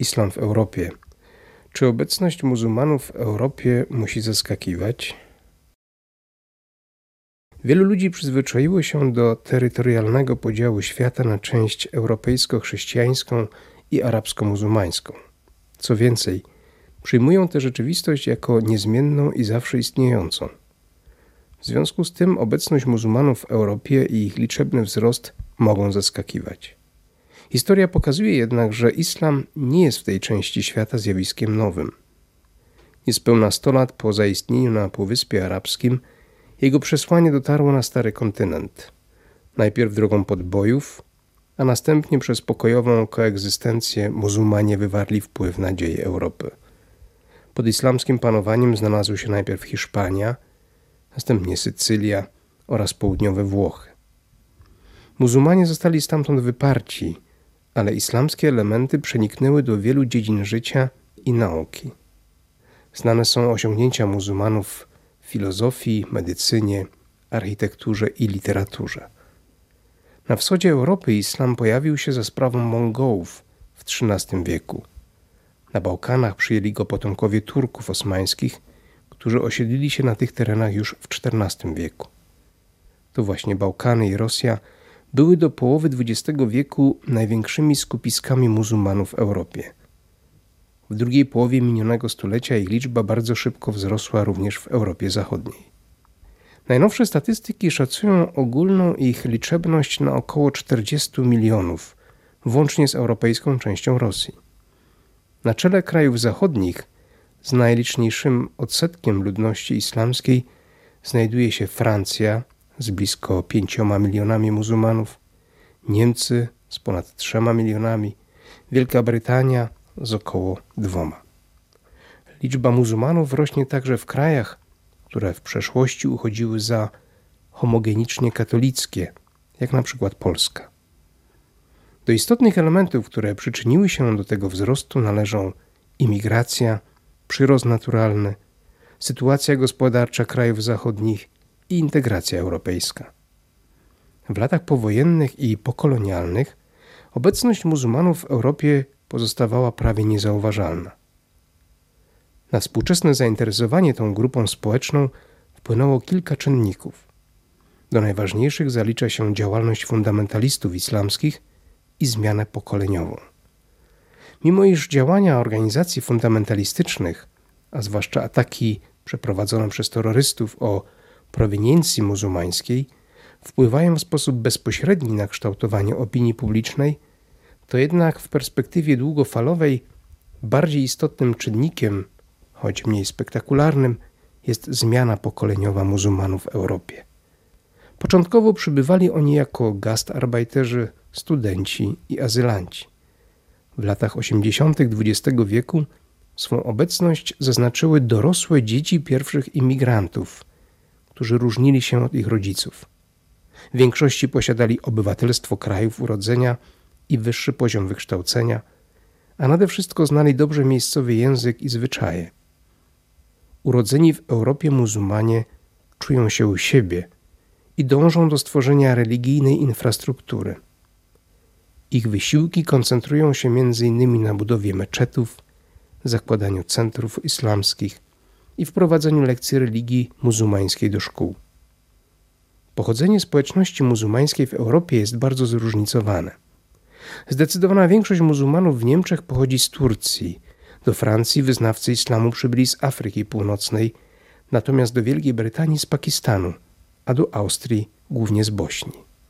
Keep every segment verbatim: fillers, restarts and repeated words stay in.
Islam w Europie. Czy obecność muzułmanów w Europie musi zaskakiwać? Wielu ludzi przyzwyczaiło się do terytorialnego podziału świata na część europejsko-chrześcijańską i arabsko-muzułmańską. Co więcej, przyjmują tę rzeczywistość jako niezmienną i zawsze istniejącą. W związku z tym obecność muzułmanów w Europie i ich liczebny wzrost mogą zaskakiwać. Historia pokazuje jednak, że islam nie jest w tej części świata zjawiskiem nowym. Niespełna sto lat po zaistnieniu na Półwyspie Arabskim jego przesłanie dotarło na stary kontynent. Najpierw drogą podbojów, a następnie przez pokojową koegzystencję muzułmanie wywarli wpływ na dzieje Europy. Pod islamskim panowaniem znalazły się najpierw Hiszpania, następnie Sycylia oraz południowe Włochy. Muzułmanie zostali stamtąd wyparci, ale islamskie elementy przeniknęły do wielu dziedzin życia i nauki. Znane są osiągnięcia muzułmanów w filozofii, medycynie, architekturze i literaturze. Na wschodzie Europy islam pojawił się za sprawą Mongołów w trzynastym wieku. Na Bałkanach przyjęli go potomkowie Turków osmańskich, którzy osiedlili się na tych terenach już w czternastym wieku. To właśnie Bałkany i Rosja były do połowy dwudziestego wieku największymi skupiskami muzułmanów w Europie. W drugiej połowie minionego stulecia ich liczba bardzo szybko wzrosła również w Europie Zachodniej. Najnowsze statystyki szacują ogólną ich liczebność na około czterdzieści milionów, włącznie z europejską częścią Rosji. Na czele krajów zachodnich z najliczniejszym odsetkiem ludności islamskiej znajduje się Francja z blisko pięcioma milionami muzułmanów, Niemcy z ponad trzema milionami, Wielka Brytania z około dwoma. Liczba muzułmanów rośnie także w krajach, które w przeszłości uchodziły za homogenicznie katolickie, jak na przykład Polska. Do istotnych elementów, które przyczyniły się do tego wzrostu, należą imigracja, przyrost naturalny, sytuacja gospodarcza krajów zachodnich i integracja europejska. W latach powojennych i pokolonialnych obecność muzułmanów w Europie pozostawała prawie niezauważalna. Na współczesne zainteresowanie tą grupą społeczną wpłynęło kilka czynników. Do najważniejszych zalicza się działalność fundamentalistów islamskich i zmianę pokoleniową. Mimo iż działania organizacji fundamentalistycznych, a zwłaszcza ataki przeprowadzone przez terrorystów o proweniencji muzułmańskiej, wpływają w sposób bezpośredni na kształtowanie opinii publicznej, to jednak w perspektywie długofalowej bardziej istotnym czynnikiem, choć mniej spektakularnym, jest zmiana pokoleniowa muzułmanów w Europie. Początkowo przybywali oni jako gastarbeiterzy, studenci i azylanci. W latach osiemdziesiątych dwudziestego wieku swą obecność zaznaczyły dorosłe dzieci pierwszych imigrantów, którzy różnili się od ich rodziców. W większości posiadali obywatelstwo krajów urodzenia i wyższy poziom wykształcenia, a nade wszystko znali dobrze miejscowy język i zwyczaje. Urodzeni w Europie muzułmanie czują się u siebie i dążą do stworzenia religijnej infrastruktury. Ich wysiłki koncentrują się między innymi na budowie meczetów, zakładaniu centrów islamskich i wprowadzeniu lekcji religii muzułmańskiej do szkół. Pochodzenie społeczności muzułmańskiej w Europie jest bardzo zróżnicowane. Zdecydowana większość muzułmanów w Niemczech pochodzi z Turcji, do Francji wyznawcy islamu przybyli z Afryki Północnej, natomiast do Wielkiej Brytanii z Pakistanu, a do Austrii głównie z Bośni.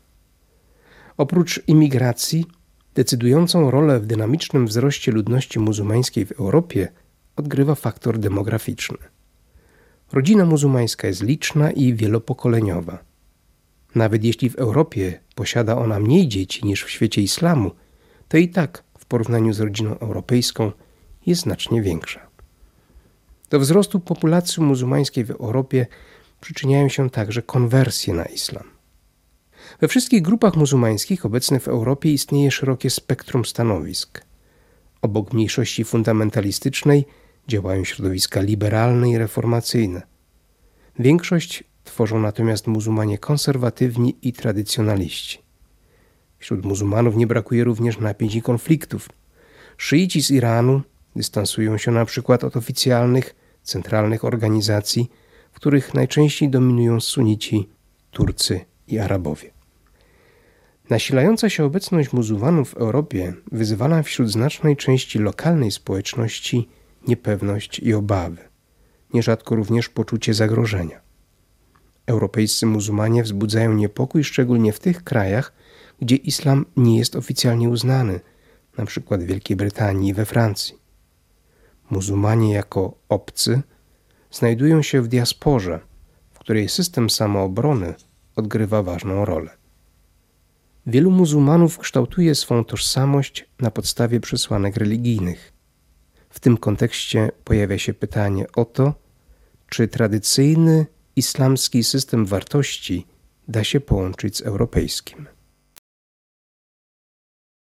Oprócz imigracji, decydującą rolę w dynamicznym wzroście ludności muzułmańskiej w Europie odgrywa faktor demograficzny. Rodzina muzułmańska jest liczna i wielopokoleniowa. Nawet jeśli w Europie posiada ona mniej dzieci niż w świecie islamu, to i tak w porównaniu z rodziną europejską jest znacznie większa. Do wzrostu populacji muzułmańskiej w Europie przyczyniają się także konwersje na islam. We wszystkich grupach muzułmańskich obecnych w Europie istnieje szerokie spektrum stanowisk. Obok mniejszości fundamentalistycznej działają środowiska liberalne i reformacyjne. Większość tworzą natomiast muzułmanie konserwatywni i tradycjonaliści. Wśród muzułmanów nie brakuje również napięć i konfliktów. Szyici z Iranu dystansują się na przykład od oficjalnych, centralnych organizacji, w których najczęściej dominują sunici, Turcy i Arabowie. Nasilająca się obecność muzułmanów w Europie wyzwala wśród znacznej części lokalnej społeczności niepewność i obawy, nierzadko również poczucie zagrożenia. Europejscy muzułmanie wzbudzają niepokój szczególnie w tych krajach, gdzie islam nie jest oficjalnie uznany, np. w Wielkiej Brytanii i we Francji. Muzułmanie jako obcy znajdują się w diasporze, w której system samoobrony odgrywa ważną rolę. Wielu muzułmanów kształtuje swą tożsamość na podstawie przesłanek religijnych. W tym kontekście pojawia się pytanie o to, czy tradycyjny islamski system wartości da się połączyć z europejskim.